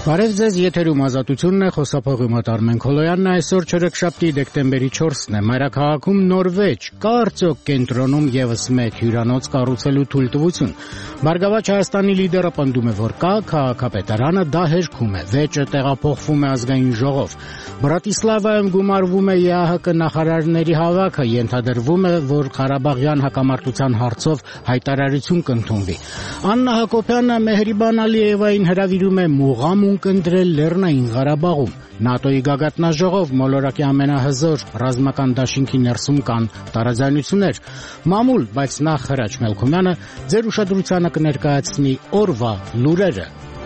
Բարև ձեզ, եթերում Ազատությունն է, խոսափողի մոտ Արմեն Քոլոյանն է, այսօր չորեքշաբթի դեկտեմբերի 4-ն է, մայրաքաղաքում նոր վեճ, կա արդյոք կենտրոնում ևս մեկ հյուրանոց կառուցելու թույլտվություն։ Բարգավաճ Հայաստանի լիդերը պնդում է, որ կա, քաղաքապետարանը դա հերքում է, վեճը տեղափոխվում է ազգային ժողով։ Բրատիսլավայում գումարվում է ԵԱՀԿ նախարարների հավաքը, ենթադրվում է, որ Ղարաբաղյան հակամարտության հարցով հայտարարություն կընդունվի։ Աննա Հակոբյանը Մեհրիբան Ալիևային հրավիրում է մուղամ կընտրել Լեռնային Ղարաբաղում։ ՆԱՏՕ-ի գագաթնաժողով մոլորակի ամենահզոր ռազմական դաշինքի ներսում կան տարաձայնություններ։ Մամուլ, բայց նախ Հրաչ Մելքումյանը ձեր ուշադրությանը կներկայացնի օրվա լուրերը։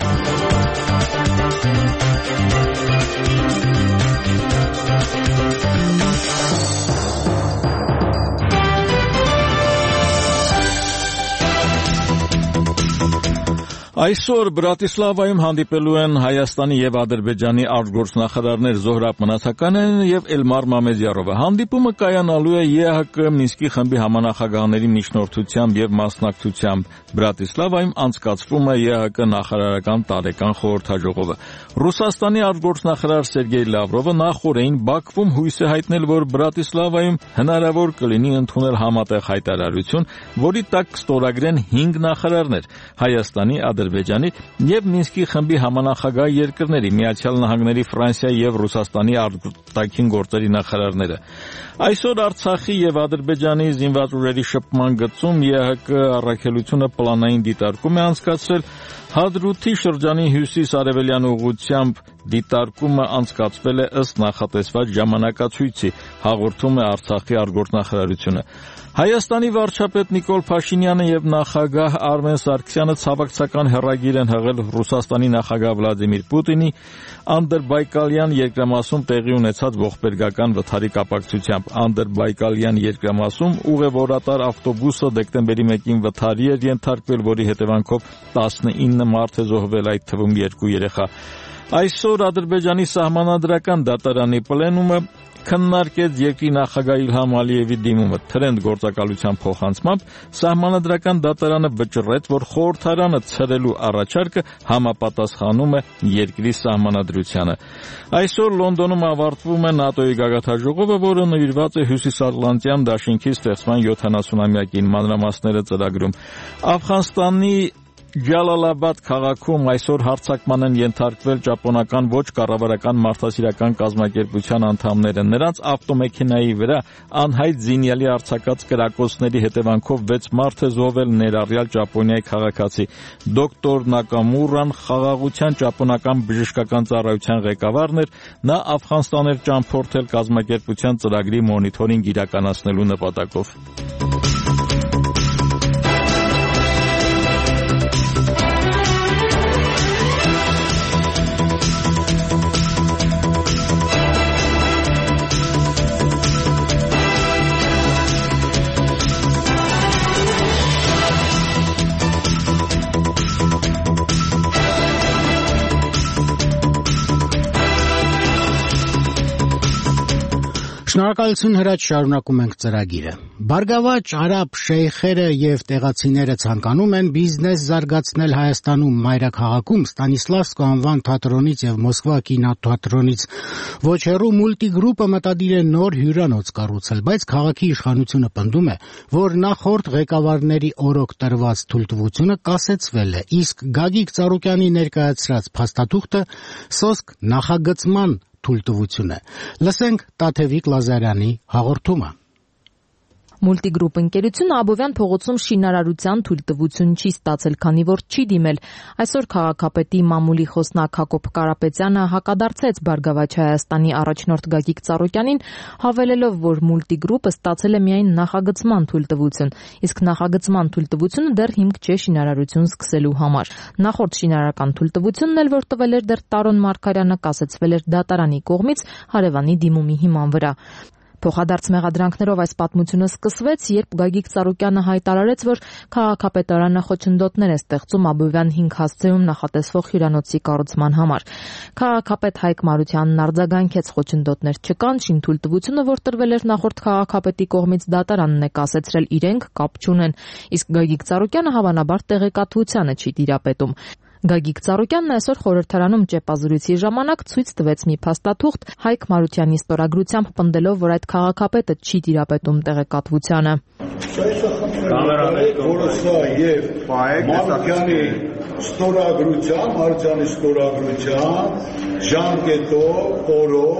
Այսօր Բրատիսլավայում հանդիպելու են Հայաստանի եւ Ադրբեջանի արտգործնախարարներ Զոհրաբ Մնացականյանն եւ Էլմար Մամեդյարովը։ Հանդիպումը կայանալու է ԵԱՀԿ Մինսկի խմբի համանախագահների միջնորդությամբ եւ մասնակցությամբ։ Բրատիսլավայում անցկացվում է ԵԱՀԿ նախարարական տարեկան խորհրդաժողովը։ Ռուսաստանի արտգործնախարար Սերգեյ Լավրովը նախորդին Բաքվում հույս է հայտնել, որ Բրատիսլավայում հնարավոր կլինի ընդունել համատեղ հայտարարություն, որի տակ կստորագրեն 5 նախարարներ՝ Հայաստանի, Ադրբեջանի եւ Մինսկի խմբի համանախագահ երկրների՝ Միացյալ Նահանգների, Ֆրանսիայի եւ Ռուսաստանի արտաքին գործերի նախարարները։ Այսօր Արցախի եւ Ադրբեջանի զինված ուժերի շփման գծում ԵԱՀԿ առաքելությունը պլանային դիտարկում է անցկացրել։ Հադրութի շրջանի հյուսիս-արևելյան ուղղությամբ դիտարկումը անցկացվել է ըստ նախատեսված ժամանակացույցի, հաղորդում է Արցախի արտգործնախարարությունը։ Հայաստանի վարչապետ Նիկոլ Փաշինյանը եւ նախագահ Արմեն Սարգսյանը ցավակցական հեռագիր են հղել Ռուսաստանի նախագահ Վլադիմիր Պուտինի Անդրբայկալյան երկրամասում տեղի ունեցած ողբերգական վթարի կապակցությամբ։ Անդրբայկալյան երկրամասում ուղևորատար ավտոբուսը դեկտեմբերի 1-ին վթարի էր ենթարկվել, որի հետևանքով 19 մարդ է զոհվել, այդ թվում 2 երեխա։ Այսօր Ադրբեջանի սահմանադրական դատարանի պլենումը քննարկեց երկրի նախագահ Իլհամ Ալիևի դիմումը թրենդ գործակալության փոխանցմամբ։ Սահմանադրական դատարանը վճռեց, որ խորհրդարանը ցրելու առաջարկը համապատասխանում է երկրի սահմանադրությանը։ Այսօր Լոնդոնում ավարտվում է ՆԱՏՕ-ի գագաթնաժողովը, որը նվիրված է Հյուսիսատլանտյան դաշինքի ստեղծման 70-ամյակին, մանրամասները ծրագրում։ Աֆղանստանի Ջալալաբադ քաղաքում այսօր հարձակման են ենթարկվել ճապոնական ոչ կառավարական մարդասիրական կազմակերպության անդամները։ Նրանց ավտոմեքենայի վրա անհայտ զինյալի արձակած կրակոցների հետևանքով 6 մարդ է զոհվել, ներառյալ Ճապոնիայի քաղաքացի։ Դոկտոր Նակամուրան խաղաղության ճապոնական բժշկական ծառայության ղեկավարն էր։ Նա Աֆղանստան էր ճամփորդել կազմակերպության ծրագրի մոնիթորինգ իրականացնելու նպատակով։ Շնորհակալություն Հրաչ, շարունակում ենք ծրագիրը։ Բարգավաճ արաբ շեյխերը եւ տեղացիները ցանկանում են բիզնես զարգացնել Հայաստանում մայրաքաղաքում Ստանիսլավսկու անվան թատրոնից եւ Մոսկվա կինոթատրոնից ոչ հեռու մուլտիգրուպը մտադիր է նոր հյուրանոց կառուցել, բայց քաղաքի իշխանությունը պնդում է, որ նախորդ ղեկավարների օրոք տրված թույլտվությունը կասեցվել է, իսկ Գագիկ Ծառուկյանի ներկայացրած փաստաթուղթը սոսկ նախագծման թույլտվություն է։ Լսենք Տաթևիկ Լազարյանի հաղորդումը։ Մուլտիգրուպ ընկերությունը Աբովյան փողոցում շինարարության թույլտվություն չի ստացել, քանի որ չի դիմել։ Այսօր քաղաքապետի մամուլի խոսնակ Հակոբ Կարապետյանը հակադարձեց Բարգավաճ Հայաստանի առաջնորդ Գագիկ Ծառուկյանին, հավելելով, որ մուլտիգրուպը ստացել է միայն նախագծման թույլտվություն, իսկ նախագծման թույլտվությունը դեռ հիմք չէ շինարարություն սկսելու համար։ Նախորդ շինարարական թույլտվությունն էլ, որ տվել էր դեռ Տարոն Մարգարյանը, կասեցվել էր դատարանի կողմից հարևանի դիմումի հիման վրա։ Փոխադարձ մեղադրանքներով այս պատմությունը սկսվեց, երբ Գագիկ Ծառուկյանը հայտարարեց, որ քաղաքապետարանը խոչընդոտներ է ստեղծում Աբովյան 5 հասցեում նախատեսվող հյուրանոցի կառուցման համար։ Քաղաքապետ Հայկ Մարությանն արձագանքեց խոչընդոտներ չկան, շինթույլտվությունը, որ տրվել էր նախորդ քաղաքապետի կողմից, դատարանն է կասեցրել իրենք կապ չունեն, իսկ Գագիկ Ծառուկյանը հավանաբար տեղեկատվությանը չի տիրապետում։ Գագիկ Ծառուկյանն այսօր խորհրդարանում ճեպազրույցի ժամանակ ցույց տվեց մի փաստաթուղթ Հայկ Մարությանի ստորագրությամբ, պնդելով, որ այդ քաղաքապետը չի տիրապետում տեղեկատվությանը։ Մարությանի ստորագրության ժամկետով օրով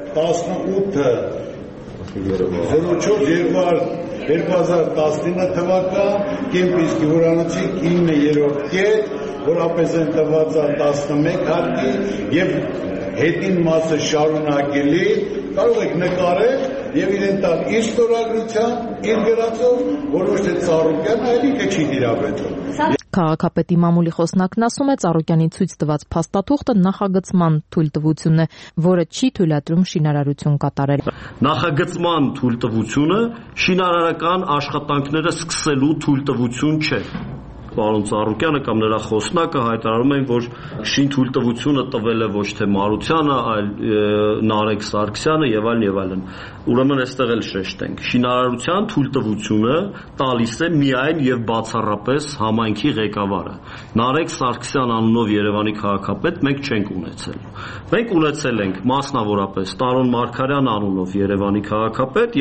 18/04/2019 թվական Կեմպինսկի հյուրանոցի 9-րդ կետ, որապես են տված 11 հարկի եւ հետին մասը շարունակելի, կարող եք նկարել եւ իրեն տալ իր ստորագրության, իր գրածով, որ ոչ թե Ծառուկյանն այլ ինքը չի տիրապետում։ Քաղաքապետի մամուլի խոսնակն ասում է, Ծառուկյանի ցույց տված փաստաթուղթը նախագծման թույլտվություն է, որը չի թույլատրում շինարարություն կատարել։ Նախագծման թույլտվությունը շինարարական աշխատանքները սկսելու թույլտվություն չէ։ Պարոն Ծառուկյանը կամ նրա խոսնակը հայտարարում են, որ շինթույլտվությունը տվել է ոչ թե Մարությանը, այլ Նարեկ Սարգսյանը եւ այլն եւ այլն։ Ուրեմն այստեղ էլ շեշտենք։ Շինարարության թույլտվությունը տալիս է միայն եւ բացառապես համայնքի ղեկավարը։ Նարեկ Սարգսյան անունով Երևանի քաղաքապետ մենք չենք ունեցել։ Մենք ունեցել ենք մասնավորապես Տարոն Մարգարյան անունով Երևանի քաղաքապետ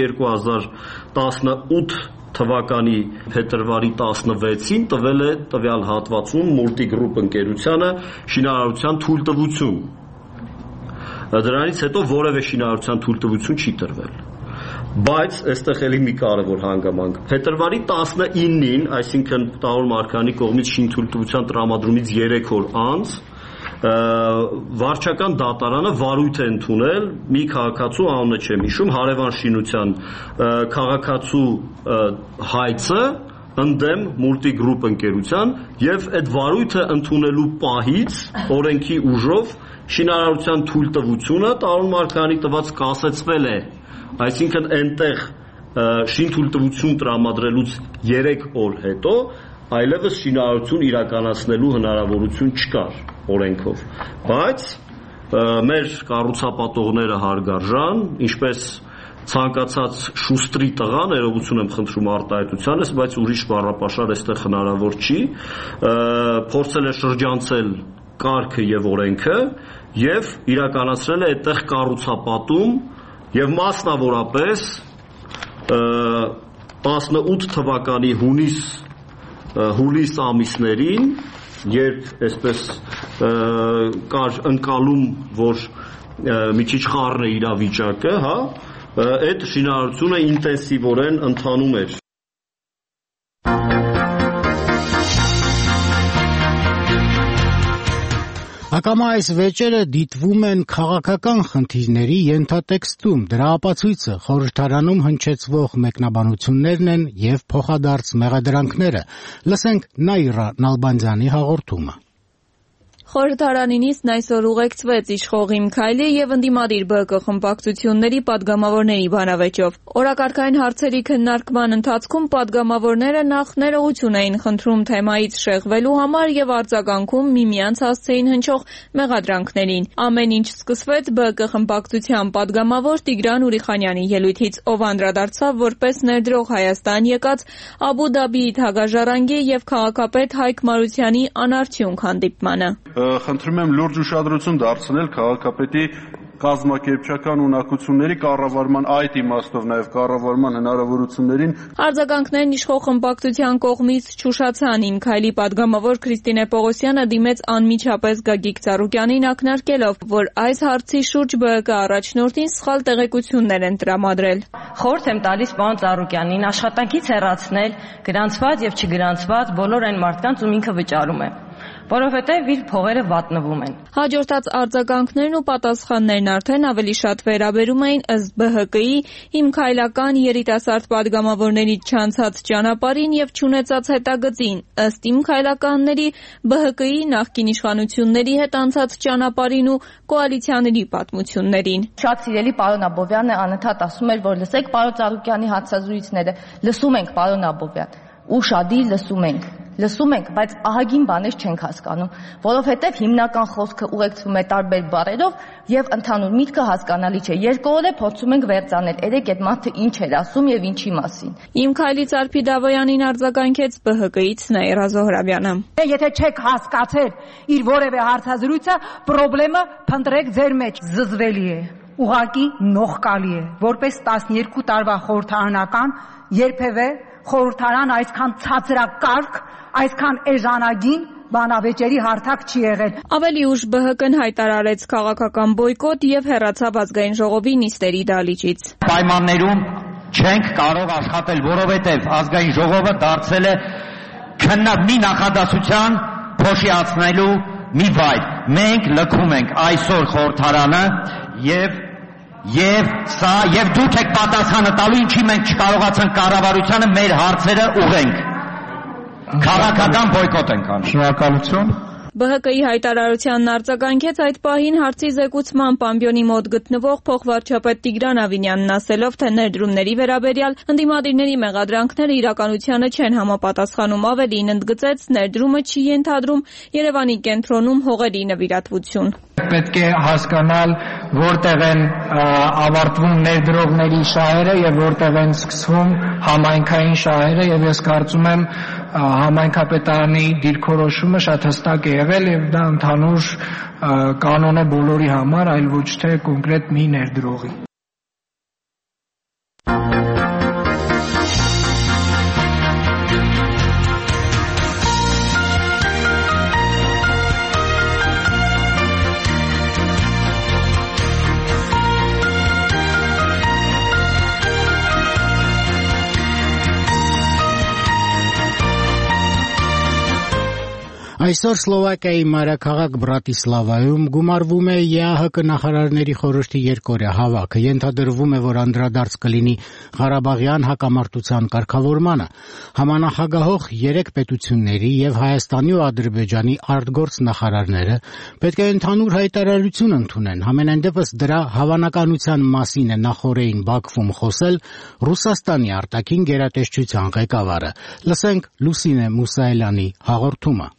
2018 թվականի փետրվարի 16-ին տվել է տվյալ հատվածում Multigroup ընկերությանը շինարարության թույլտվություն։ Դրանից հետո որևէ շինարարության թույլտվություն չի տրվել։ Բայց այստեղ էլի մի կարևոր հանգամանք։ Փետրվարի 19-ին, այսինքն Տարոն Մարգարյանի կողմից շինթույլտվության տրամադրումից 3 օր անց վարչական դատարանը վարույթ է ընդունել մի քաղաքացու, անունը չեմ հիշում, հարևան շինության քաղաքացու հայցը ընդդեմ Multigroup ընկերության եւ այդ վարույթը ընդունելու պահից օրենքի ուժով շինարարության թույլտվությունը Տարոն Մարգարյանի տված կասեցվել է, այսինքն այնտեղ շինթույլտվություն տրամադրելուց 3 օր հետո այլևս շինարարություն իրականացնելու հնարավորություն չկար օրենքով, բայց մեր կառուցապատողները հարգարժան, ինչպես ցանկացած շուստրի տղա, ներողություն եմ խնդրում արտահայտությանս, բայց ուրիշ բառապաշար այստեղ հնարավոր չի, փորձել է շրջանցել կարգը եւ օրենքը եւ իրականացրել է այդտեղ կառուցապատում եւ մասնավորապես 18 թվականի հուլիս ամիսներին, երբ այսպես կար ընկալում, որ մի քիչ խառն է իրավիճակը, հա, այդ շինարարությունը ինտենսիվորեն ընթանում էր։ Ակամա այս վեճերը դիտվում են քաղաքական խնդիրների ենթատեքստում, դրա ապացույցը խորհրդարանում հնչեցվող մեկնաբանություններն են եւ փոխադարձ մեղադրանքները։ Լսենք Նաիրա Նալբանդյանի հաղորդումը։ Խորհրդարանինից այսօր ուղեկցվեց իշխող Իմ Քայլի եւ ընդդիմադիր ԲԿ խմբակցությունների падգամավորների բանավեճով։ Օրակարգային հարցերի քննարկման ընթացքում падգամավորները նախ ներողություն էին խնդրում թեմայից շեղվելու համար եւ արձագանքում միմյանց հասցեին հնչող մեղադրանքներին։ Ամեն ինչ սկսվեց ԲԿ խմբակցության падգամավոր Տիգրան Ուրիխանյանի ելույթից, ով անդրադարձավ որպես ներդրող Հայաստան եկած Աբու Դաբիի թագաժառանգի եւ քաղաքապետ Հայկ Մարությանի անարդյունք հանդիպմանը։ Խնդրում եմ լուրջ ուշադրություն դարձնել քաղաքապետի կազմակերպչական ունակությունների կառավարման այդ իմաստով նաև կառավարման հնարավորություններին։ Արձագանքներն իշխող խմբակցության կողմից չուշացան։ Իմ Քայլի падգամավոր Քրիստինե Պողոսյանը դիմեց անմիջապես Գագիկ Ծառուկյանին, ակնարկելով, որ այս հարցի շուրջ ԲԿ առաջնորդին սխալ տեղեկություններ են տրամադրել։ Խորհուրդ եմ տալիս պարոն Ծառուկյանին աշխատանքից հեռացնել գրանցված եւ չգրանցված բոլոր այն մարդկանց, ում ինքը վճարում է, որովհետև իր փողերը վատնվում են։ Հաջորդած արձագանքներն ու պատասխաններն արդեն ավելի շատ վերաբերում էին ըստ ԲՀԿ-ի հիմքայլական երիտասարդ падգամավորներից չանցած ճանապարհին եւ չունեցած հետագծին, ըստ հիմքայլականների ԲՀԿ-ի նախկին իշխանությունների հետ անցած ճանապարհին ու կոալիցիաների պատմություններին։ Շատ սիրելի պարոն Աբովյանը անընդհատ ասում էր, որ լսեք պարոն Ծառուկյանի հարցազրույցները, լսում ենք պարոն Աբովյան, ուշադիր լսում ենք։ լսում ենք, բայց ահագին բաներ չենք հասկանում, որովհետև հիմնական խոսքը ուղեկցվում է տարբեր բառերով եւ ընդհանուր միտքը հասկանալի չէ։ Երկու օր է փորձում ենք վերցանել, երեք այդ մարդը ինչ էր ասում եւ ինչի մասին։ Իմ քայլից Արփի Դավոյանին արձագանքեց ԲՀԿ-ից Նաիրա Զոհրաբյանը։ Եթե չեք հասկացել իր որևէ հարցազրույցը, խնդրեմը փնտրեք ձեր մեջ, զզվելի է, ուղղակի նողկալի է, որպես 12 տարվա խորհրդարանական երբևէ խորհրդարան այսքան ցածրակարգ, այսքան էժանագին բանավեճերի հարթակ չի եղել։ Ավելի ուշ ԲՀԿ-ն հայտարարեց քաղաքական բոյկոտ եւ հեռացավ ազգային ժողովի նիստերի դահլիճից։ Պայմաններում չենք կարող աշխատել, որովհետեւ ազգային ժողովը դարձել է քննադատի նախադասության փոշիացնելու մի վայր։ Մենք լքում ենք այսօր խորհրդարանը եւ դուք եք պատասխանը տալու, ինչի մենք չկարողացանք կառավարությանը մեր հարցերը ուղենք։ Քաղաքական բոյկոտ ենք անում։ Շնորհակալություն։ ԲՀԿ-ի հայտարարությանն արձագանքեց այդ պահին հարցի զեկուցման Պամբյոնի մոտ գտնվող փոխվարչապետ Տիգրան Ավինյանն ասելով, թե ներդրումների վերաբերյալ ընդդիմադիրների մեղադրանքները իրականությանը չեն համապատասխանում, ավելին ընդգծեց, ներդրումը չի ենթադրում Երևանի կենտրոնում հողերի նվիրատվություն։ Պետք է հասկանալ, որտեղ են ավարտվում ներդրողների շահերը եւ որտեղ են սկսվում համայնքային շահերը, եւ ես կարծում եմ համայնքապետարանի դիրքորոշումը շատ հստակ է եղել եւ դա ընդհանուր կանոն է բոլորի համար, այլ ոչ թե կոնկրետ մի ներդրողի։ Այսօր Սլովակիայի մայրաքաղաք Բրատիսլավայում գումարվում է ԵԱՀԿ նախարարների խորհրդի երկօրյա հավաքը։ Ենթադրվում է, որ անդրադարձ կլինի Ղարաբաղյան հակամարտության կարգավորմանը։ Համանախագահող 3 պետությունների եւ Հայաստանի ու Ադրբեջանի արտգործ նախարարները պետք է ընդհանուր հայտարարություն ընդունեն։ Համենայն դեպս դրա հավանականության մասին է նախօրեին Բաքվում խոսել Ռուսաստանի արտաքին գերատեսչության ղեկավարը։ Լսենք Լուսինե Մուսայելյանի հաղորդումը։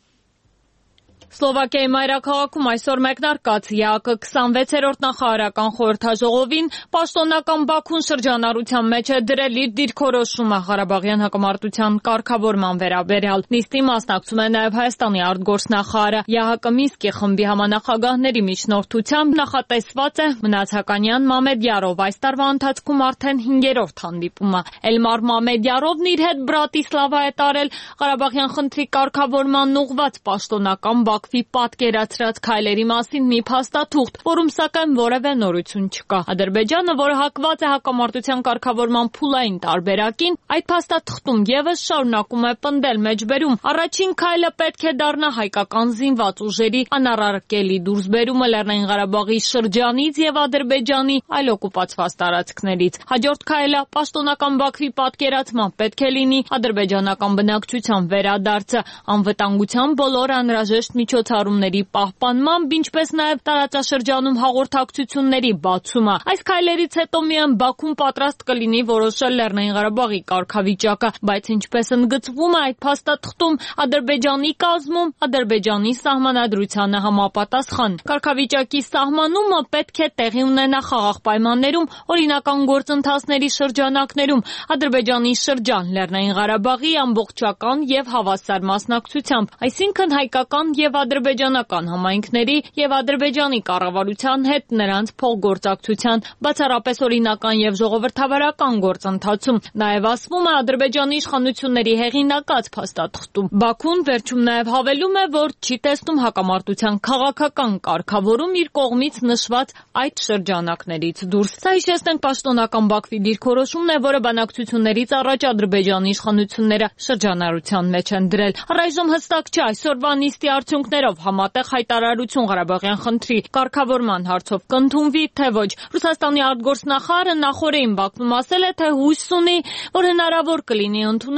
Սլովակիայի մայրաքաղաքում այսօր մեկնարկած ԵԱՀԿ 26-րդ նախարարական խորհրդաժողովին պաշտոնական Բաքուն շրջանառության մեջ է դրել իր դիրքորոշումը Ղարաբաղյան հակամարտության կարգավորման վերաբերյալ։ Նիստի մասնակցում է նաև Հայաստանի արտգործնախարարը։ ԵԱՀԿ Մինսկի խմբի համանախագահների միջնորդությամբ նախատեսված է Մնացականյան Մամեդյարով այս տարվա ընթացքում արդեն 5-րդ հանդիպումը։ Էլմար Մամեդյարովն իր հետ Բրատիսլավա է տարել Ղարաբաղյան խնդրի կարգավորմանն ուղղված պաշտոնական Բաքվի պատկերացրած քայլերի մասին մի փաստաթուղթ, որում սակայն որևէ նորություն չկա։ Ադրբեջանը, որը հակված է հակամարտության կարգավորման փուլային տարբերակին, այդ փաստաթղթում եւս շարունակում է պնդել մեջբերում։ Առաջին քայլը պետք է դառնա հայկական զինված ուժերի անառարկելի դուրսբերումը Լեռնային Ղարաբաղի շրջանից եւ Ադրբեջանի այլ օկուպացված տարածքներից։ Հաջորդ քայլը պաշտոնական Բաքվի պատկերացման պետք է լինի ադրբեջանական բնակչության վերադարձը, անվտանգության բոլոր անհրաժեշտ միջոցառումների պահպանմամբ, ինչպես նաև տարածաշրջանում հաղորդակցությունների բացումը։ Այս քայլերից հետո միայն Բաքուն պատրաստ կլինի որոշել Լեռնային Ղարաբաղի կարգավիճակը, բայց ինչպես ընդգծվում է այդ փաստաթղթում, Ադրբեջանի կազմում Ադրբեջանի սահմանադրությանը համապատասխան։ Կարգավիճակի սահմանումը պետք է տեղի ունենա խաղաղ պայմաններում, օրինական գործընթացների շրջանակներում, Ադրբեջանի շրջան Լեռնային Ղարաբաղի ամբողջական եւ հավասար մասնակցությամբ, այսինքն հայկական եւ ադրբեջանական համայնքների եւ Ադրբեջանի կառավարության հետ նրանց փոխգործակցության բացառապես օրինական եւ ժողովրդավարական գործընթացում։ Նաեւ ասվում է Ադրբեջանի իշխանությունների հեղինակած փաստաթղթում։ Բաքուն վերջում նաեւ հավելում է, որ չի տեսնում հակամարտության քաղաքական կարգավորում իր կողմից նշված այդ շրջանակներից դուրս։ Սա հիշեցնենք պաշտոնական Բաքվի դիրքորոշումն է, որը բանակցություններից առաջ Ադրբեջանի իշխանությունները շրջանառության մեջ են դրել։ Առայժմ հստակ չէ այսօրվա նիստի արդյունքներով համատեղ հայտարարություն Ղարաբաղյան խնդրի կարգավորման հարցով կընդունվի, թե ոչ։ Ռուսաստանի արտգործնախարարը նախօրեին Բաքվում ասել է, թե հույս ունի, որ հնարավոր կլինի ընդունել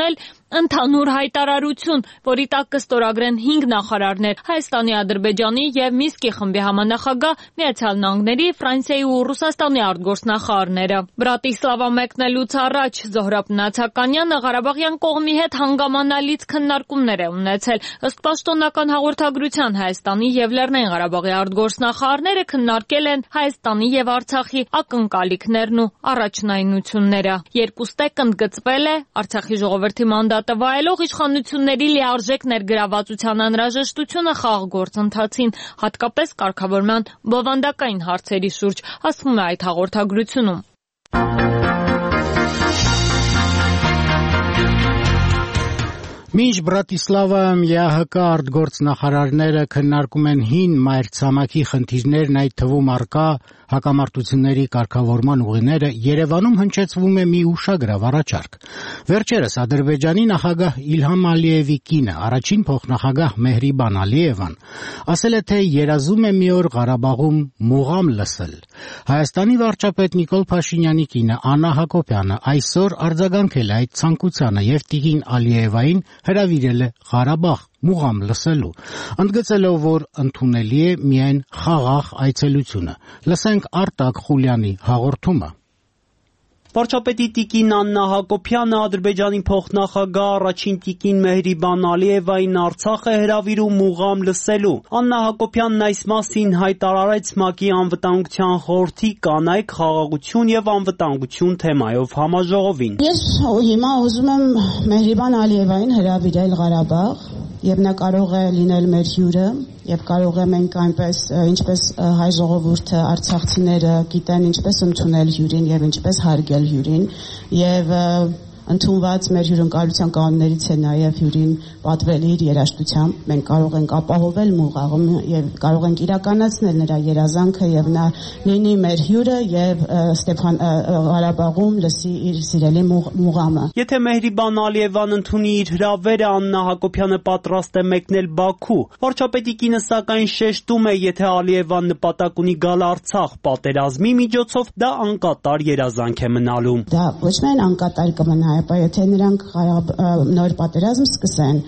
Ընդհանուր հայտարարություն, որի տակ կստորագրեն 5 նախարարներ՝ Հայաստանի, Ադրբեջանի եւ Մինսկի խմբի համանախագահ, Միացյալ Նահանգների, Ֆրանսիայի ու Ռուսաստանի արտգործնախարարները։ Բրատիսլավա մեկնելուց առաջ Զոհրաբ Նացականյանը Ղարաբաղյան կողմի հետ հանգամանալից քննարկումներ է ունեցել։ Ըստ պաշտոնական հաղորդագրության Հայաստանի եւ Լեռնային Ղարաբաղի արտգործնախարարները քննարկել են Հայաստանի եւ Արցախի ակնկալիքներն ու առաջնայնությունները։ Երկուստեք ընդգծվել է Արցախի ժողովրդի մանդատը վայելող իշխանությունների լիարժեք ներգրավվածության անհրաժեշտությունը խաղաղ գործընթացին, հատկապես կարգավորման բովանդակային հարցերի շուրջ, ասվում է այդ հաղորդագրությունում։ Մինչ Բրատիսլավայում ԵԱՀԿ արտգործնախարարները քննարկում են հին մայրցամաքի խնդիրներն, այդ թվում առկա հակամարտությունների կարգավորման ուղիները, Երևանում հնչեցվում է մի ուշագրավ առաջարկ։ Վերջերս Ադրբեջանի նախագահ Իլհամ Ալիևի կինը, առաջին փոխնախագահ Մեհրիբան Ալիևան, ասել է, թե երազում է մի օր Ղարաբաղում մուղամ լսել։ Հայաստանի վարչապետ Նիկոլ Փաշինյանի կինը Աննա Հակոբյանը այսօր արձագանքել է այդ ցանկությանը եւ տիկին Ալիևային հրավիրել է Ղարաբաղ մուղամ լսելու, ընդգծելով, որ ընդունելի է միայն խաղաղ այցելությունը։ Լսենք Արտակ Խուլյանի հաղորդումը։ Վարչապետի տիկին Աննա Հակոբյանը Ադրբեջանի փոխնախագահ առաջին տիկին Մեհրիբան Ալիևային Արցախ է հրավիրում մուղամ լսելու։ Աննա Հակոբյանն այս մասին հայտարարեց ՄԱԿ-ի անվտանգության խորհրդի կանայք, խաղաղություն եւ անվտանգություն թեմայով համաժողովին։ Ես հիմա ուզում եմ Մեհրիբան Ալիևային հրավիրել Ղարաբաղ, եւ նա կարող է լինել մեր հյուրը, եւ կարող է մենք այնպես, ինչպես հայ ժողովուրդը, արցախցիները գիտեն ինչպես ընդունել հյուրին եւ ինչպես հարգել հյուրին, եւ ընդունված մեր հյուրընկալության կանոններից է նաև հյուրին պատվել իր երաժշտությամբ։ Մենք կարող ենք ապահովել մուղաղում եւ կարող ենք իրականացնել նրա երազանքը եւ նա լինի մեր հյուրը եւ Ղարաբաղում լսի իր սիրելի մուղամը։ Եթե Մեհրիբան Ալիևան ընդունի իր հրավերը, Աննա Հակոբյանը պատրաստ է մեկնել Բաքու։ Վարչապետի կինը սակայն շեշտում է, եթե Ալիևան նպատակ ունի գալ Արցախ պատերազմի միջոցով, դա անկատար երազանք է մնալու։ Դա ոչ միայն անկատար կմնա, ապա եթե նրանք նոր պատերազմ սկսեն,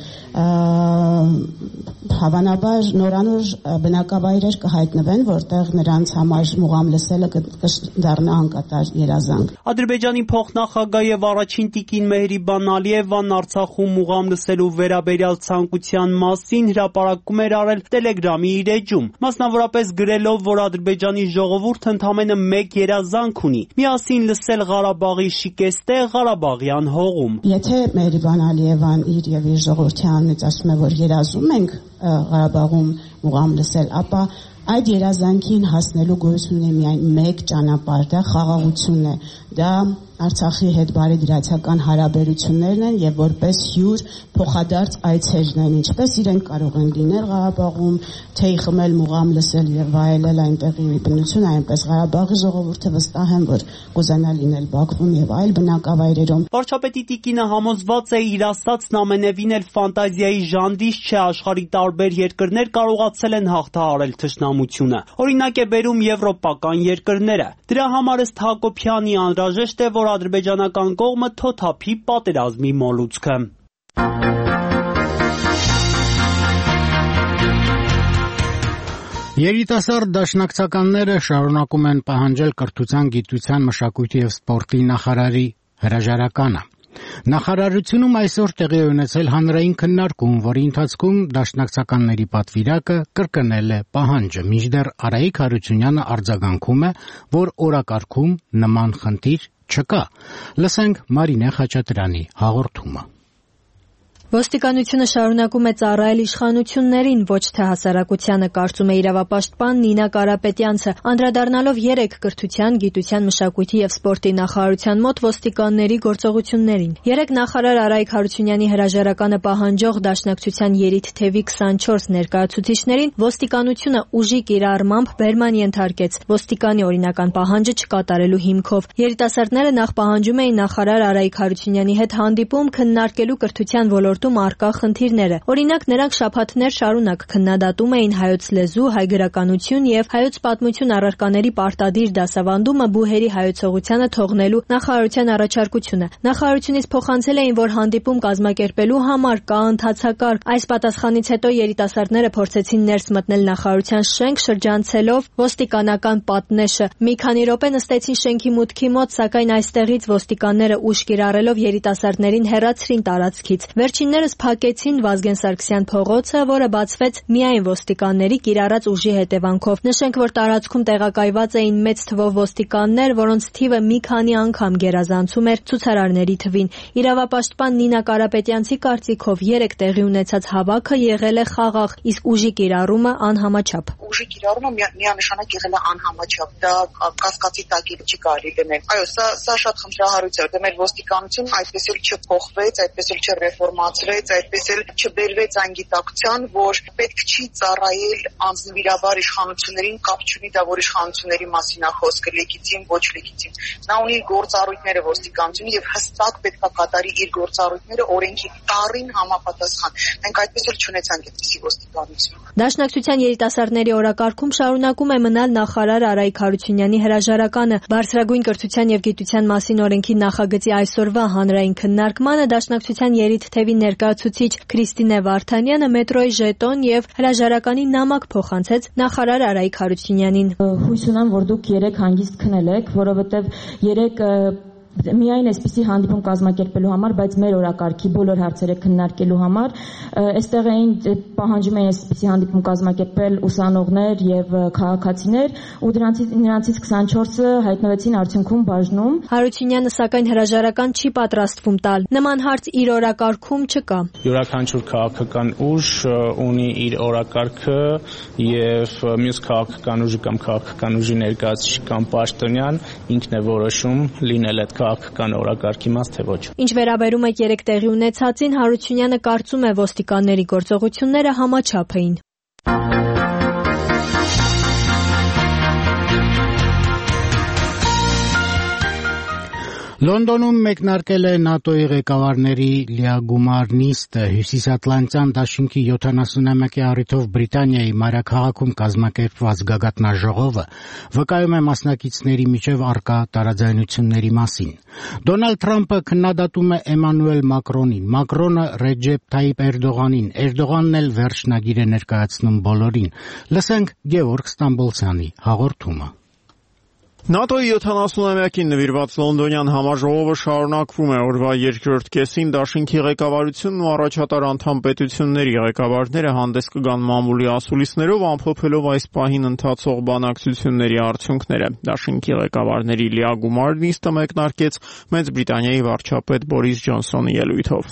հավանաբար նորանոր բնակավայրեր կհայտնվեն, որտեղ նրանց համար մուղամ լսելը կդառնա անկատար երազանք։ Ադրբեջանի փոխնախագահ եւ առաջին տիկին Մեհրիբան Ալիևան Արցախում մուղամ լսելու վերաբերյալ ցանկության մասին հրապարակում էր արել Տելեգրամի իր էջում, մասնավորապես գրելով, որ Ադրբեջանի ժողովուրդը ընդամենը մեկ երազանք ունի՝ միասին լսել Ղարաբաղի շիկեստե Ղարաբաղյան հողում։ Եթե Մեհրիբան Ալիևան իր եւ իր ժողովրդի անունից ասում է, որ երազում ենք Ղարաբաղում մուղամ լսել, ապա այդ երազանքին հասնելու գոյություն ունի միայն մեկ ճանապարհ, դա խաղաղությունն է, դա Արցախի հետ բարեդրացական հարաբերություններն են եւ որպես հյուր փոխադարձ այցերն են, ինչպես իրենք կարող են լինել Ղարաբաղում, թեյ խմել, մուղամ լսել եւ վայելել այնտեղի բնությունը, այնպես Ղարաբաղի ժողովուրդը վստահ են, որ կուզենա լինել Բաքվում եւ այլ բնակավայրերում։ Վարչապետի տիկինը համոզված է, իր ասածն ամենևին էլ ֆանտազիայի ժանրից չէ, աշխարհի տարբեր երկրներ կարողացել են հաղթահարել թշնամությունը։ Օրինակ է բերում եվրոպական երկրները։ Դրա համար ըստ Հակոբյանի անհրաժեշտ է, որ ադրբեջանական կողմը թոթափի պատերազմի մոլուցքը։ Երիտասարդ դաշնակցականները շարունակում են պահանջել կրթության, գիտության, մշակույթի եւ սպորտի նախարարի հրաժարականը։ Նախարարությունում այսօր տեղի է ունեցել հանրային քննարկում, որի ընթացքում դաշնակցականների պատվիրակը կրկնել է պահանջը, մինչդեռ Արայիկ Հարությունյանը արձագանքում է, որ օրակարգում նման խնդիր չկա։ Լսենք Մարինե Խաչատրյանի հաղորդումը։ Ոստիկանությունը շարունակում է ծառայել իշխանություններին, ոչ թե հասարակությանը, կարծում է իրավապաշտպան Նինա Կարապետյանցը, անդրադառնալով 3 կրթության, գիտության, մշակույթի եւ սպորտի նախարարության մոտ ոստիկանների գործողություններին։ 3 նախարար Արայիկ Հարությունյանի հրաժարականը պահանջող դաշնակցության երիտ թևի 24 ներկայացուցիչներին ոստիկանությունը ուժի կիրառմամբ բերման ենթարկեց ոստիկանի օրինական պահանջը չկատարելու հիմքով։ Երիտասարդները նախ պահանջում էին նախարար Արայիկ Հարությունյանի հետ հանդիպում քննարկելու կրթության ոլորտ ոլորտում առկա խնդիրները։ Օրինակ, նրանք շաբաթներ շարունակ քննադատում էին հայոց լեզու, հայ գրականություն եւ հայոց պատմություն առարկաների պարտադիր դասավանդումը բուհերի հայեցողությանը թողնելու նախարարության առաջարկությունը։ Նախարարությունից փոխանցել էին, որ հանդիպում կազմակերպելու համար կա ընթացակարգ։ Այս պատասխանից հետո երիտասարդները փորձեցին ներս մտնել նախարարության շենք, շրջանցելով ոստիկանական պատնեշը։ Մի քանի րոպե նստեցին շենքի մուտքի մոտ, սակայն այստեղից ոստիկանները ուժ կիրառելով երիտասարդներին հեռացրին տարածքից։ Վերջիններս փակեցին Վազգեն Սարգսյան փողոցը, որը բացվեց միայն ոստիկանների կիրառած ուժի հետևանքով։ Նշենք, որ տարածքում տեղակայված էին մեծ թվով ոստիկաններ, որոնց թիվը մի քանի անգամ գերազանցում էր ցուցարարների թվին։ Իրավապաշտպան Նինա Կարապետյանցի կարծիքով 3 տեղի ունեցած հավաքը եղել է խաղաղ, իսկ ուժի կիրառումը անհամաչափ։ Ուժի կիրառումը միանշանակ եղել է անհամաչափ, դա կասկածի տակ չի կարելի դնել։ Այո, սա շատ խնդրահարույց է, որ մեր ոստիկանությունն այդպես էլ չփոխվեց, այդպես էլ չռեֆորմացրեց, այդպես էլ չբերվեց այն գիտակցության, որ պետք չի ծառայել անձնվիրաբար իշխանություններին, կապ չունի դա որ իշխանությունների մասին է խոսքը, լեգիտիմ, ոչ լեգիտիմ։ Նա ունի իր գործառույթները ոստիկանությունը եւ հստակ պետք է կատարի իր գործառույթները օրենքի տառին համապատասխան։ Մենք այդպես էլ չունեցանք այդպիսի ոստիկանություն։ Դաշնակցության երիտասարդների օրակարգում շարունակում է մնալ նախարար Արայիկ Հարությունյանի հրաժարականը։ Բարձրագույն կրթության եւ գիտության մասին օրենքի նախագծի այսօրվա հանրային քննարկմանը դաշնակցության երիտ թևի ներկայացուցիչ Քրիստինե Վարդանյանը մետրոյի ժետոն եւ հրաժարականի նամակ փոխանցեց նախարար Արայիկ Հարությունյանին։ Հույս ունեմ, որ դուք 3 հանգիստ քնել եք, որովհետեւ 3 միայն այսպիսի հանդիպում կազմակերպելու համար, բայց մեր օրակարգի բոլոր հարցերը քննարկելու համար, այստեղ էին պահանջում էին այսպիսի հանդիպում կազմակերպել ուսանողներ եւ քաղաքացիներ, ու նրանցից 24-ը հայտնվեցին արդյունքում բաժնում։ Հարությունյանը սակայն հրաժարական չի պատրաստվում տալ։ Նման հարց իր օրակարգում չկա։ Յուրաքանչյուր քաղաքական ուժ ունի իր օրակարգը եւ մյուս քաղաքական ուժի կամ քաղաքական ուժի ներկայացուցիչ կամ պաշտոնյան ինքն է որոշում լինել այդ քաղաքական օրակարգի մաս թե ոչ։ Ինչ վերաբերում է 3 տեղի ունեցածին, Հարությունյանը կարծում է ոստիկանների գործողությունները համաչափ էին։ Լոնդոնում մեկնարկել է ՆԱՏՕ-ի ղեկավարների լիագումար նիստը։ Հյուսիսատլանտյան դաշինքի 71-ի առիթով Բրիտանիայի մայրաքաղաքում կազմակերպված գագաթնաժողովը վկայում է մասնակիցների միջև առկա տարաձայնությունների մասին։ Դոնալդ Թրամփը քննադատում է Էմանուել Մակրոնին, Մակրոնը Ռեջեփ Թայիպ Էրդողանին, Էրդողանն էլ վերջնագիր է ներկայացնում բոլորին։ Լսենք Գևորգ Ստամբոլցյանի հաղորդումը։ ՆԱՏՕ-ի 70-ամյակին նվիրված լոնդոնյան համաժողովը շարունակվում է։ Օրվա երկրորդ կեսին դաշինքի ղեկավարությունն ու առաջատար անդամ պետությունների ղեկավարները հանդես կգան մամուլի ասուլիսներով, ամփոփելով այս պահին ընթացող բանակցությունների արդյունքները։ Դաշինքի ղեկավարների լիագումար նիստը մեկնարկեց Մեծ Բրիտանիայի վարչապետ Բորիս Ջոնսոնի ելույթով։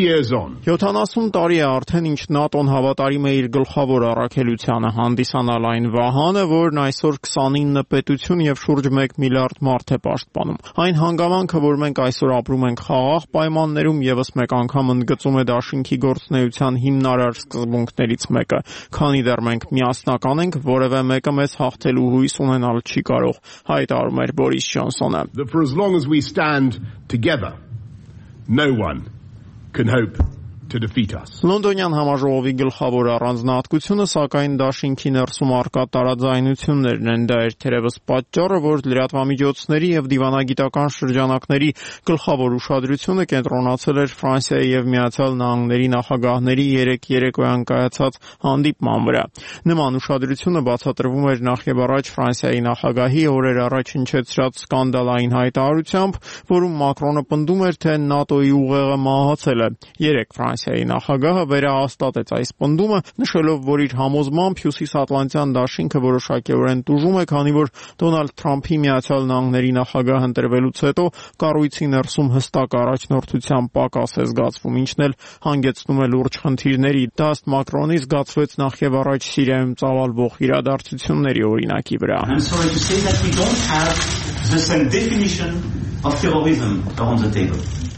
70 տարի է արդեն, ինչ ՆԱՏՕ-ն հավատարիմ է իր գլխավոր առաքելությանը՝ հանդիսանալ այն վահանը, որն այսօր 29 պետություն եւ շուրջ 1 միլիարդ մարդ է պաշտպանում։ Այն հանգամանքը, որ մենք այսօր ապրում ենք խաղաղ պայմաններում, եւս մեկ անգամ ընդգծում է դաշինքի գործունեության հիմնարար սկզբունքներից մեկը։ Քանի դեռ մենք միասնական ենք, որևէ մեկը մեզ հաղթելու հույս ունենալ չի կարող, հայտարարում էր Բորիս Ջոնսոնը։ For as long as we stand together, no one can hope to defeat us. Լոնդոնյան համաժողովի գլխավոր առանձնահատկությունը սակայն դաշինքի ներսում առկա տարաձայնություններն են։ Դա էր թերևս պատճառը, որ լրատվամիջոցների եւ դիվանագիտական շրջանակների գլխավոր ուշադրությունը կենտրոնացել էր Ֆրանսիայի եւ Միացյալ Նահանգների նախագահների 3 երեկոյան կայացած հանդիպման վրա։ Նման ուշադրությունը բացատրվում էր նախևառաջ Ֆրանսիայի նախագահի օրեր առաջ հնչեցրած սկանդալային հայտարարությամբ, որում Մակրոնը պնդում էր, թե ՆԱՏՕ-ի ուղեղը մահացել է։ 3 Ֆրանսիայի նախագահը վերահաստատեց այս պնդումը, նշելով, որ իր համոզմամբ Հյուսիսատլանտյան դաշինքը որոշակիորեն տուժում է, քանի որ Դոնալդ Թրամփի Միացյալ Նահանգների նախագահ ընտրվելուց հետո կառույցի ներսում հստակ առաջնորդության պակաս է զգացվում, ինչն էլ հանգեցնում է լուրջ խնդիրների։ Դա ըստ Մակրոնի զգացվեց նախևառաջ Սիրիայում ծավալվող իրադարձությունների օրինակի վրա։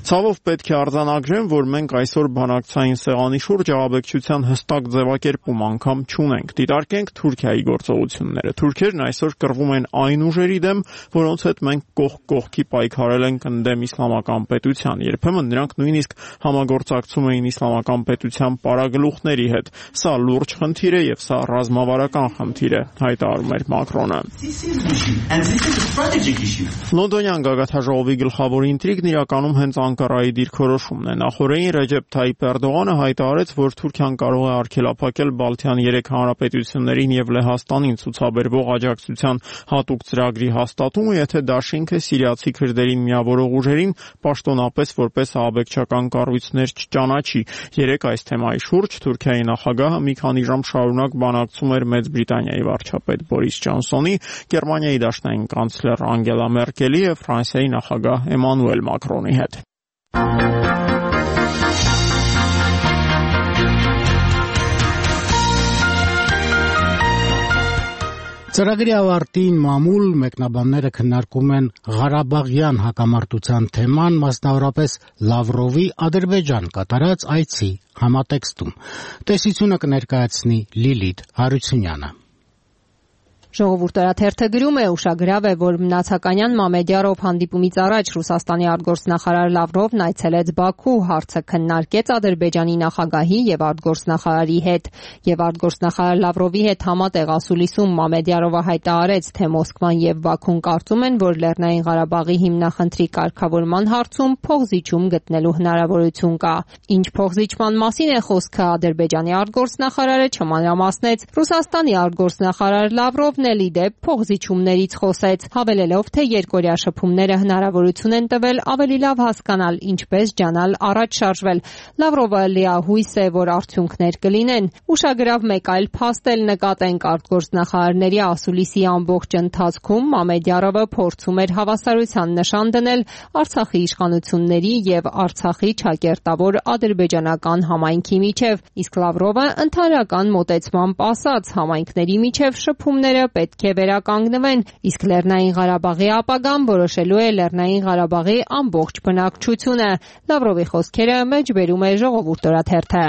Ցավով պետք է արձանագրեմ, որ մենք այսօր բանակցային սեղանի շուրջ ահաբեկչության հստակ ձևակերպում անգամ չունենք։ Դիտարկենք Թուրքիայի գործողությունները։ Թուրքերն այսօր կռվում են այն ուժերի դեմ, որոնց հետ մենք կողք կողքի պայքարել ենք ընդդեմ իսլամական պետության։ Երբեմն նրանք նույնիսկ համագործակցում էին իսլամական պետության պարագլուխների հետ։ Սա լուրջ խնդիր է եւ սա ռազմավարական խնդիր է, հայտարարում էր Մակրոնը։ Լոնդոնյան գագաթաժողովի գլխավոր ինտրիգն իրականում հենց Անկարայի դիրքորոշումն է։ Նախորդին Ռեջեփ Թայիփ Էրդողանը հայտարարեց, որ Թուրքիան կարող է արգելափակել Բալթյան 3 հանրապետություններին եւ Լեհաստանին ցուցաբերվող աջակցության հատուկ ծրագրի հաստատումը, եթե դաշինքը սիրիացի քրդերին միավորող ուժերին պաշտոնապես որպես ահաբեկչական կառույցներ չճանաչի։ Երեք այս թեմայի շուրջ Թուրքիայի նախագահը մի քանի ժամ շարունակ բանակցում էր Մեծ Բրիտանիայի վարչապետ Բորիս Ջոնսոնի, Գերմանիայի դաշնային կանցլեր Անգելա Մերկելի եւ Ֆրանսիայի նախագահ Էմանուել Մակրոնի հետ։ Ծրագրի ավարտին մամուլ մեկնաբանները քննարկում են Ղարաբաղյան հակամարտության թեման, մասնավորապես Լավրովի Ադրբեջան կատարած այցի համատեքստում։ Տեսությունը կներկայացնի Լիլիթ Հարությունյանը։ Ժողովուրդ օրաթերթը գրում է, ուշագրավ է, որ Մնացականյան Մամեդյարով հանդիպումից առաջ Ռուսաստանի արտգործնախարար Լավրովն այցելեց Բաքու, հարցը քննարկեց Ադրբեջանի նախագահի եւ արտգործնախարարի հետ, եւ արտգործնախարար Լավրովի հետ համատեղ ասուլիսում Մամեդյարովը հայտարարեց, թե Մոսկվան եւ Բաքուն կարծում են, որ Լեռնային Ղարաբաղի հիմնախնդրի կարգավորման հարցում փոխզիջում գտնելու հնարավորություն կա։ Ինչ փոխզիջման մասին է խոսքը, Ադրբեջանի արտգործնախարարը չմանրամասնեց։ Ռուսաստանի արտգործնախարար Լավրով Ելի դեպ փոխզիջումներից խոսեց, հավելելով, թե երկօրյա շփումները հնարավորություն են տվել ավելի լավ հասկանալ, ինչպես ջանալ առաջ շարժվել։ Լավրովը լիահույս է, որ արդյունքներ կլինեն։ Ուշագրավ մեկ այլ փաստ էլ նկատենք արտգործնախարարների ասուլիսի ամբողջ ընթացքում Մամեդյարովը փորձում էր հավասարության նշան դնել Արցախի իշխանությունների եւ Արցախի ճակերտավոր ադրբեջանական համայնքի միջև, իսկ Լավրովը ընդհանրական մոտեցմամբ ասաց, համայնքների միջև շփումները պետք է վերականգնվեն, իսկ Լեռնային Ղարաբաղի ապագան որոշելու է Լեռնային Ղարաբաղի ամբողջ բնակչությունը։ Լավրովի խոսքերը մեջբերում է Ժողովուրդ օրաթերթը։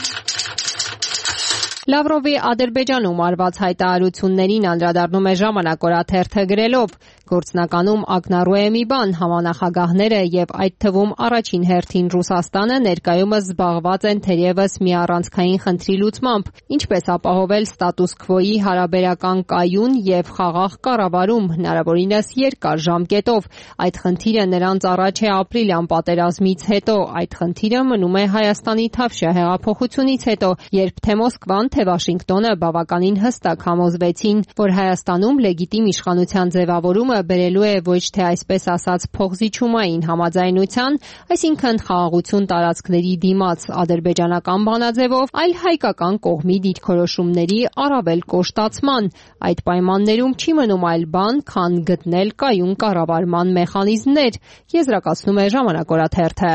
Լավրովի Ադրբեջանում արված հայտարարություններին անդրադառնում է Ժամանակ օրաթերթը գրելով. Գործնականում ակնառու է մի բան, համանախագահները եւ այդ թվում առաջին հերթին Ռուսաստանը ներկայումս զբաղված են թերևս մի առանցքային խնդրի լուծմամբ, ինչպես ապահովել ստատուս քվոյի հարաբերական կայուն եւ խաղաղ կառավարում, հնարավորինս երկար ժամկետով։ Այդ խնդիրը նրանց առաջ է ապրիլյան պատերազմից հետո, այդ խնդիրը մնում է Հայաստանի Թավշյա հեղափոխությունից հետո, երբ թե Մոսկվան, թե Վաշինգտոնը բավականին հստակ համոզվեցին, որ Հայաստանում լեգիտիմ իշխանության ձևավորումը բերելու է ոչ թե այսպես ասած փոխզիջումային համաձայնության, այսինքն խաղաղություն տարածքների դիմաց ադրբեջանական բանաձևով, այլ հայկական կողմի դիրքորոշումների առավել կոշտացման։ Այդ պայմաններում չի մնում այլ բան, քան գտնել կայուն կառավարման մեխանիզմներ, եզրակացնում է Ժամանակ օրաթերթը։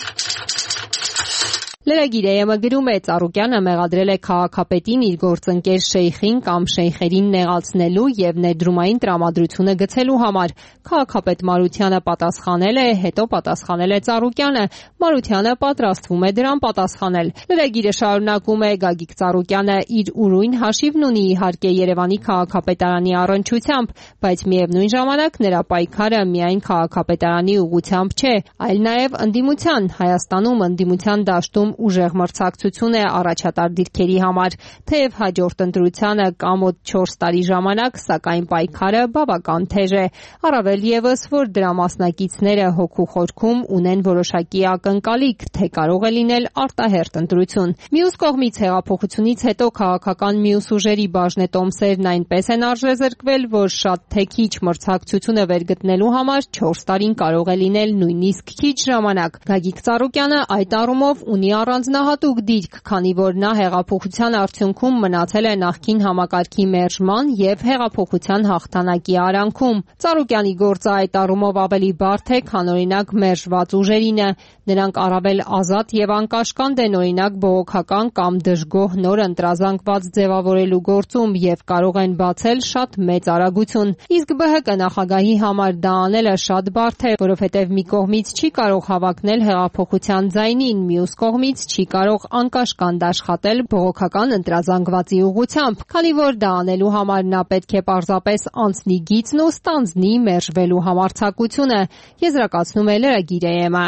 Լրագիր ԵՄ գրում է, Ծառուկյանը մեղադրել է քաղաքապետին իր գործընկեր շեյխին կամ շեյխերին նեղացնելու եւ ներդրումային տրամադրությունը գցելու համար։ Քաղաքապետ Մարությանը պատասխանել է, հետո պատասխանել է Ծառուկյանը։ Մարությանը պատրաստվում է դրան պատասխանել։ Լրագիրը շարունակում է, Գագիկ Ծառուկյանը իր ուրույն հաշիվն ունի իհարկե Երևանի քաղաքապետարանի առնչությամբ, բայց միևնույն ժամանակ նրա պայքարը միայն քաղաքապետարանի ուղղությամբ չէ, այլ նաեւ ընդդիմության, Հայաստանում ընդդիմության դաշտում ուժեղ մրցակցություն է առաջատար դիրքերի համար, թեև հաջորդ ընտրությանը կա մոտ 4 տարի ժամանակ, սակայն պայքարը բավական թեժ է, առավել եւս, որ դրա մասնակիցները հոգու խորքում ունեն որոշակի ակնկալիք, թե կարող է լինել արտահերթ ընտրություն։ Մյուս կողմից հեղափոխությունից հետո քաղաքական մյուս ուժերի բաժնետոմսերն այնպես են արժեզրկվել, որ շատ թե քիչ մրցակցությունը վերգտնելու համար 4 տարին կարող է լինել նույնիսկ քիչ ժամանակ։ Գագիկ Ծառուկյանը այդ առումով ունի առանձնահատուկ դիրք, քանի որ նա հեղափոխության արդյունքում մնացել է նախկին համակարգի մերժման եւ հեղափոխության հաղթանակի արանքում։ Ծառուկյանի գործը այդ առումով ավելի բարդ է, քան օրինակ մերժված ուժերինը։ Նրանք առավել ազատ եւ անկաշկանդ են օրինակ բողոքական կամ դժգոհ նոր ընտրազանգված ձևավորելու գործում եւ կարող են բացել շատ մեծ արագություն։ Իսկ ԲՀԿ նախագահի համար դա անելը շատ բարդ է, որովհետեւ մի կողմից չի կարող հավակնել հեղափոխության ձայնին, մյուս կողմից չի կարող անկաշկանդ աշխատել բողոքական ընտրազանգվածի ուղղությամբ, քանի որ դա անելու համար նա պետք է պարզապես անցնի գիծն ու ստանձնի մերժվելու համարձակությունը, եզրակացնում է Լրագիր-ը։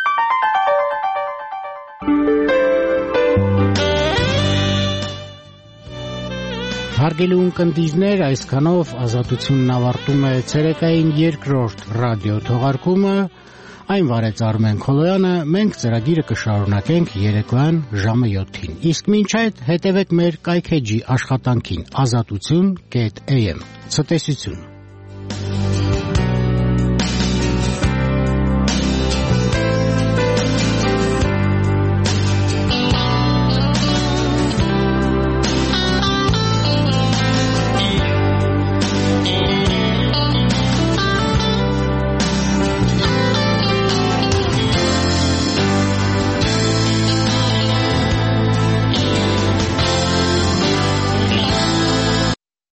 Հարգելի ունկնդիրներ, այսքանով Ազատությունն ավարտում է ցերեկային երկրորդ ռադիո թողարկումը։ Այն վարեց Արմեն Քոլոյանը, մենք ծրագիրը կշարունակենք երեկոյան ժամը 7-ին։ Իսկ մինչ այդ հետևեք մեր կայքեջի աշխատանքին azatutsun.am։ Ցտեսություն։